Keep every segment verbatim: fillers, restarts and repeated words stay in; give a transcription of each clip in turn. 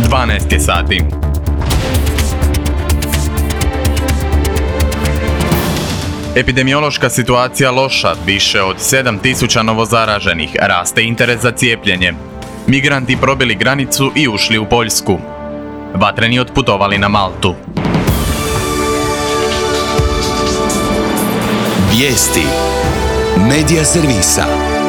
dvanaest je sati. Epidemiološka situacija loša, više od sedam tisuća novozaraženih, raste interes za cijepljenje. Migranti probili granicu i ušli u Poljsku. Vatreni otputovali na Maltu. Vijesti Medija servisa.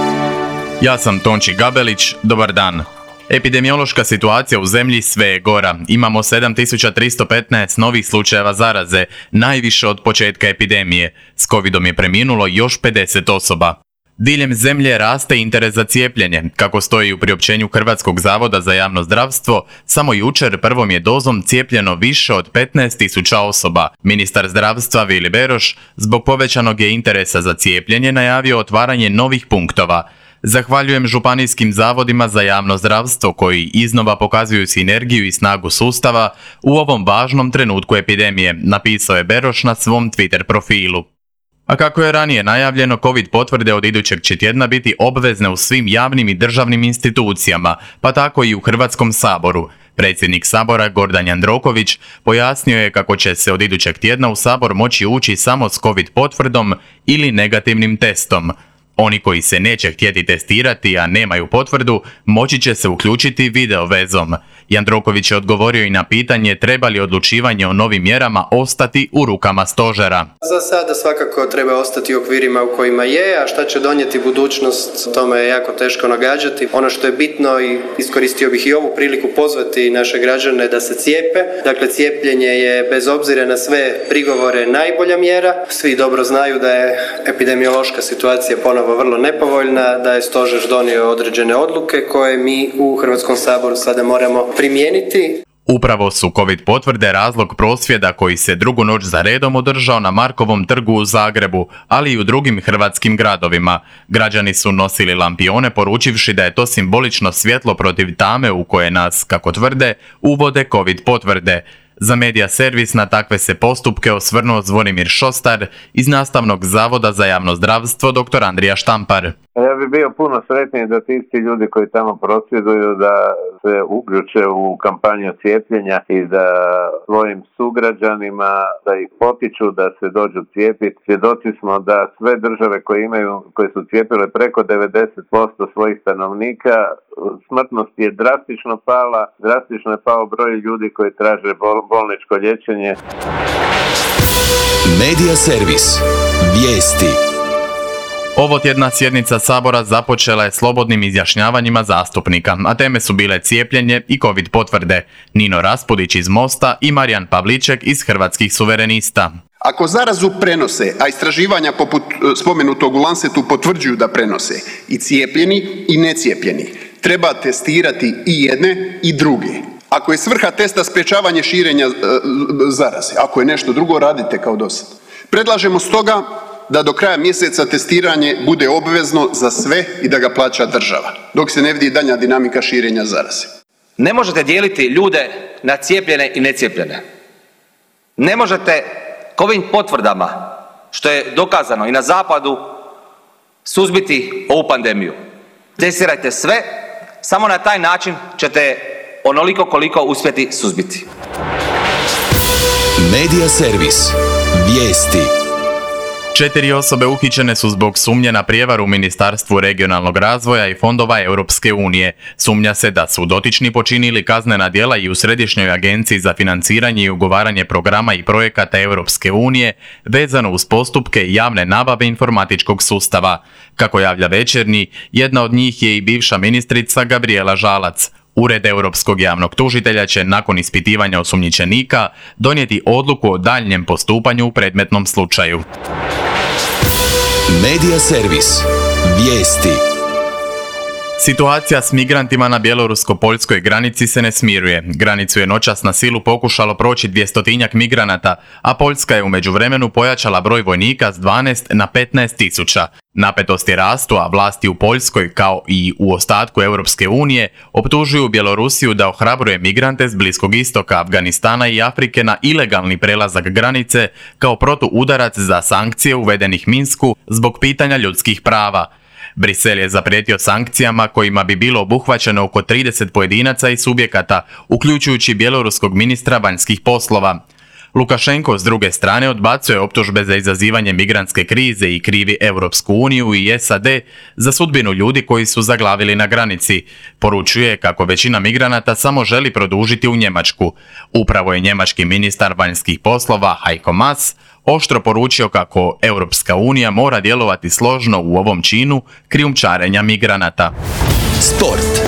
Ja sam Tonči Gabelić, dobar dan. Epidemiološka situacija u zemlji sve je gora. Imamo sedam tisuća tristo petnaest novih slučajeva zaraze, najviše od početka epidemije. S covidom je preminulo još pedeset osoba. Diljem zemlje raste interes za cijepljenje. Kako stoji u priopćenju Hrvatskog zavoda za javno zdravstvo, samo jučer prvom je dozom cijepljeno više od petnaest tisuća osoba. Ministar zdravstva Vili Beroš zbog povećanog je interesa za cijepljenje najavio otvaranje novih punktova. Zahvaljujem županijskim zavodima za javno zdravstvo koji iznova pokazuju sinergiju i snagu sustava u ovom važnom trenutku epidemije, napisao je Beroš na svom Twitter profilu. A kako je ranije najavljeno, COVID potvrde od idućeg će tjedna biti obvezne u svim javnim i državnim institucijama, pa tako i u Hrvatskom saboru. Predsjednik Sabora Gordan Jandroković pojasnio je kako će se od idućeg tjedna u Sabor moći ući samo s COVID potvrdom ili negativnim testom. Oni koji se neće htjeti testirati, a nemaju potvrdu, moći će se uključiti video vezom. Jandroković je odgovorio i na pitanje treba li odlučivanje o novim mjerama ostati u rukama stožera. Za sada svakako treba ostati u okvirima u kojima je, a šta će donijeti budućnost, tome je jako teško nagađati. Ono što je bitno, i iskoristio bih i ovu priliku pozvati naše građane da se cijepe. Dakle, cijepljenje je bez obzira na sve prigovore najbolja mjera. Svi dobro znaju da je epidemiološka situacija ponovo vrlo nepovoljna, da je stožer donio određene odluke koje mi u Hrvatskom saboru sada moramo primijeniti. Upravo su COVID potvrde razlog prosvjeda koji se drugu noć za redom održao na Markovom trgu u Zagrebu, ali i u drugim hrvatskim gradovima. Građani su nosili lampione poručivši da je to simbolično svjetlo protiv tame u koje nas, kako tvrde, uvode COVID potvrde. Za Medija servis na takve se postupke osvrnuo Zvonimir Šostar iz Nastavnog zavoda za javno zdravstvo dr. Andrija Štampar. Ja bih bio puno sretniji da ti isti ljudi koji tamo prosvjeduju da se uključe u kampanju cijepljenja i da svojim sugrađanima da ih potiču da se dođu cijepiti. Svjedoci smo da sve države koje imaju, koje su cijepile preko devedeset posto svojih stanovnika, smrtnost je drastično pala, drastično je pao broj ljudi koji traže bol, bolničko liječenje. Medija servis. Vijesti. Ovo tjedna sjednica Sabora započela je slobodnim izjašnjavanjima zastupnika, a teme su bile cijepljenje i COVID potvrde. Nino Raspudić iz Mosta i Marijan Pavliček iz Hrvatskih suverenista. Ako zarazu prenose, a istraživanja poput spomenutog u Lancetu potvrđuju da prenose i cijepljeni i necijepljeni, treba testirati i jedne i druge. Ako je svrha testa sprječavanje širenja e, zaraze, ako je nešto drugo, radite kao dosad. Predlažemo stoga da do kraja mjeseca testiranje bude obvezno za sve i da ga plaća država, dok se ne vidi daljnja dinamika širenja zaraze. Ne možete dijeliti ljude na cijepljene i necijepljene. Ne možete COVID potvrdama, što je dokazano i na zapadu, suzbiti ovu pandemiju. Testirajte sve, samo na taj način ćete onoliko koliko uspjeti suzbiti. Medija servis. Vijesti. Četiri osobe uhićene su zbog sumnje na prijevaru u Ministarstvu regionalnog razvoja i fondova Europske unije. Sumnja se da su dotični počinili kaznena djela i u Središnjoj agenciji za financiranje i ugovaranje programa i projekata Europske unije vezano uz postupke javne nabave informatičkog sustava. Kako javlja Večernji, jedna od njih je i bivša ministrica Gabrijela Žalac. Ured Europskog javnog tužitelja će nakon ispitivanja osumnjičenika donijeti odluku o daljnjem postupanju u predmetnom slučaju. Medija servis. Vijesti. Situacija s migrantima na bjelorusko-poljskoj granici se ne smiruje. Granicu je noćas na silu pokušalo proći dvjestotinjak migranata, a Poljska je u međuvremenu pojačala broj vojnika s dvanaest na petnaest tisuća. Napetosti rastu, a vlasti u Poljskoj kao i u ostatku Europske unije optužuju Bjelorusiju da ohrabruje migrante s Bliskog istoka, Afganistana i Afrike na ilegalni prelazak granice kao protuudarac za sankcije uvedenih Minsku zbog pitanja ljudskih prava. Brisel je zaprijetio sankcijama kojima bi bilo obuhvaćeno oko trideset pojedinaca i subjekata, uključujući bjeloruskog ministra vanjskih poslova. Lukašenko s druge strane odbacuje optužbe za izazivanje migrantske krize i krivi Europsku uniju i S A D za sudbinu ljudi koji su zaglavili na granici. Poručuje kako većina migranata samo želi produžiti u Njemačku. Upravo je njemački ministar vanjskih poslova Heiko Maas oštro poručio kako Europska unija mora djelovati složno u ovom činu krijumčarenja migranata. Sport.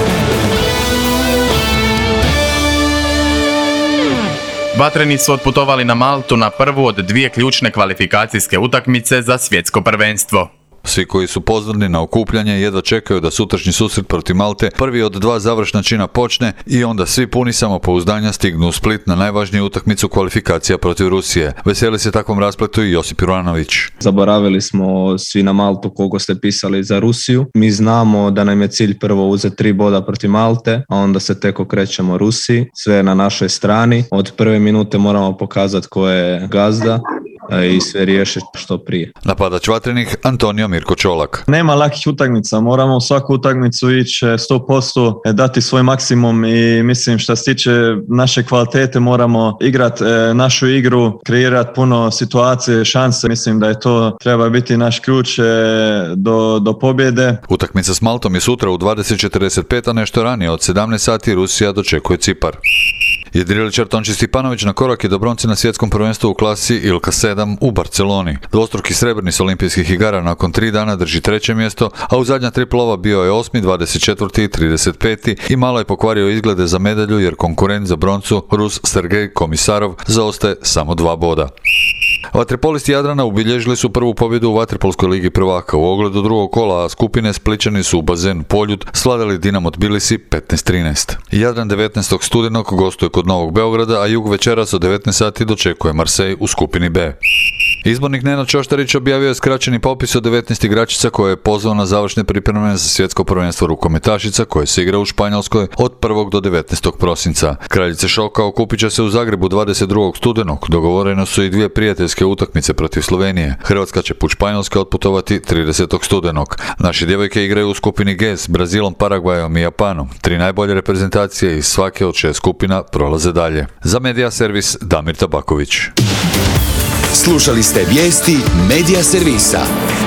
Vatreni su otputovali na Maltu na prvu od dvije ključne kvalifikacijske utakmice za svjetsko prvenstvo. Svi koji su pozorni na okupljanje jedva čekaju da sutrašnji susret protiv Malte, prvi od dva završna čina, počne i onda svi puni samopouzdanja stignu u Split na najvažniju utakmicu kvalifikacija protiv Rusije. Veseli se takvom raspletu i Josip Juranović. Zaboravili smo svi na Maltu koliko ste pisali za Rusiju. Mi znamo da nam je cilj prvo uzeti tri boda protiv Malte, a onda se tek okrećemo Rusiji. Sve je na našoj strani. Od prve minute moramo pokazati ko je gazda i sve riješiti što prije. Napadač Vatrenih Antonio Mirko Čolak. Nema lakih utakmica, moramo u svaku utakmicu ići sto posto, dati svoj maksimum i mislim što se tiče naše kvalitete moramo igrati našu igru, kreirati puno situacije, šanse. Mislim da je to treba biti naš ključ do, do pobjede. Utakmica s Maltom je sutra u dvadeset četrdeset pet, a nešto ranije od sedamnaest sati Rusija dočekuje Cipar. Jedriličar Tonči Stipanović na korak je do bronce na svjetskom prvenstvu u klasi Ilka sedam u Barceloni. Dvostruki srebrni s olimpijskih igara nakon tri dana drži treće mjesto, a u zadnja tri plova bio je osmi, dvadeset četvrti i trideset peti i malo je pokvario izglede za medalju jer konkurent za broncu, Rus Sergej Komisarov, zaostaje samo dva boda. Vaterpolisti Jadrana ubilježili su prvu pobjedu u Vaterpolskoj ligi prvaka. U ogledu drugog kola, a skupine Splićani su u bazen Poljud slavili Dinamo Tbilisi petnaest trinaest. Jadran devetnaestog studenog gostuje kod Novog Beograda, a Jug večeras od devetnaest sati dočekuje Marseille u skupini B. Izbornik Nenad Čoštarić objavio je skraćeni popis od devetnaest igračica koje je pozvao na završne pripreme za svjetsko prvenstvo rukometašica koje se igra u Španjolskoj od prvog do devetnaestog prosinca. Kraljice šoka okupit će se u Zagrebu dvadeset drugog studenog. Dogovoreno su i dvije prijateljske utakmice protiv Slovenije. Hrvatska će put Španjolske otputovati tridesetog studenog. Naše djevojke igraju u skupini G s Brazilom, Paragvajom i Japanom. Tri najbolje reprezentacije iz svake od šest skupina prolaze dalje. Za Media Servis Damir Tabaković. Slušali ste vijesti Media Servisa.